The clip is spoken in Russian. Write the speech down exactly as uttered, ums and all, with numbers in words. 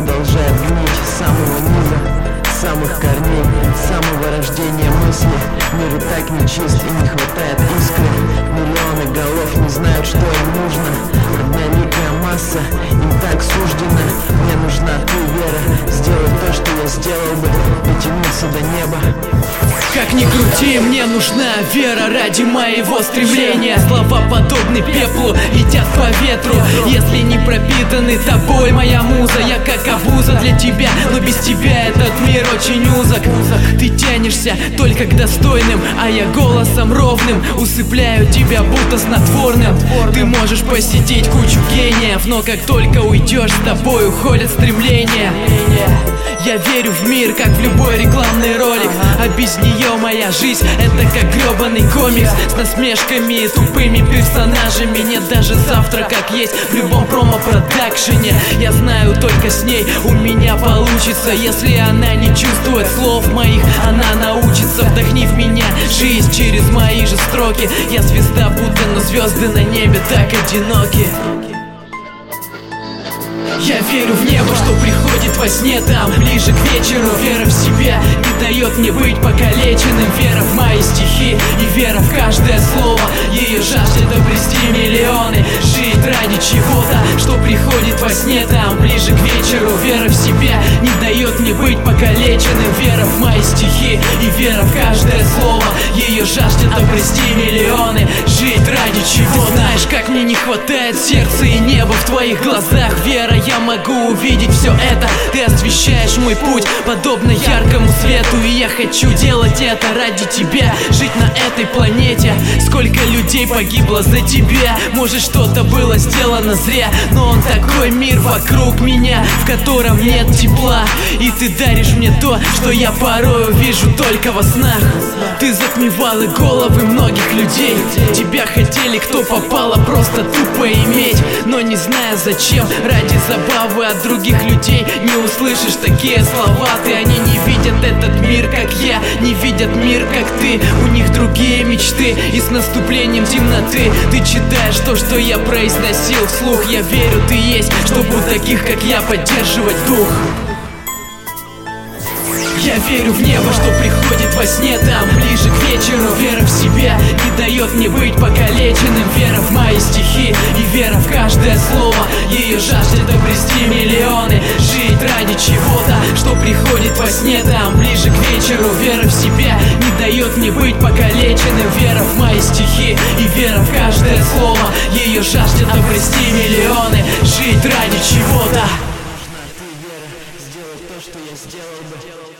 продолжает гнить с самого низа, с самых корней, с самого рождения мысли. Мир и так нечист и не хватает искры. Миллионы голов не знают, что им нужно. Одноликая масса, им так суждено. Мне нужна ты, Вера, сделать то, что я сделал бы, дотянуться до неба. Как ни крути, мне нужна вера ради моего стремления. Слова подобны пеплу, летят по ветру. Если не пропитаны тобой, моя муза, я как обуза для тебя, но без тебя этот мир очень узок. Ты тянешься только к достойным, а я голосом ровным усыпляю тебя будто снотворным. Ты можешь посетить кучу гениев, но как только уйдешь, с тобой уходят стремления. Я верю в мир, как в любой рекламный ролик, а без нее моя жизнь — это как гребаный комикс с насмешками и тупыми персонажами. Нет даже завтра как есть в любом промо-продакшене. Я знаю, только с ней у меня получится. Если она не чувствует слов моих, она научится. Вдохнив меня жизнь через мои же строки, я звезда будто, но звезды на небе так одиноки. Я верю в небо, что приходит во сне там, ближе к вечеру. Вера в себя не дает мне быть покалеченным. Вера в мои стихи и вера в каждое слово. Ее жаждет обрести миллионы, жить ради чего-то, что приходит во сне там, ближе к вечеру. Вера в себя не дает мне быть покалеченным. Вера в мои стихи и вера в каждое слово. Ее жаждет обрести миллионы, жить ради чего-то. Ты знаешь, как мне не хватает сердца и неба в твоих глазах, Вера. Я могу увидеть все это. Ты освещаешь мой путь, подобно яркому свету. И я хочу делать это ради тебя, жить на этой планете. Сколько людей погибло за тебя. Может, что-то было сделано зря, но он такой мир вокруг меня, в котором нет тепла. И ты даришь мне то, что я порою вижу только во снах. Ты затмевала головы многих людей. Тебя хотели, кто попало, просто тупо иметь, но не зная зачем, ради забавы от других людей. Не услышишь такие слова ты. Они не видят этот мир, как я, не видят мир, как ты. У них другие мечты, и с наступлением темноты ты читаешь то, что я произносил вслух. Я верю, ты есть, чтобы у таких, как я, поддерживать дух. Я верю в небо, что приходит во сне там, ближе к вечеру. Вера в себя не дает мне быть покалеченным. Вера в мои стихи и вера в каждое слово. Ее жаждет обрести миллионы, жить ради чего-то, что приходит во сне там, ближе к вечеру. Вера в себя не дает мне быть покалеченным. Вера в мои стихи и вера в каждое слово. Ее жаждет обрести миллионы, жить ради чего-то. Нужна ты, Вера, сделать то, что я сделал бы.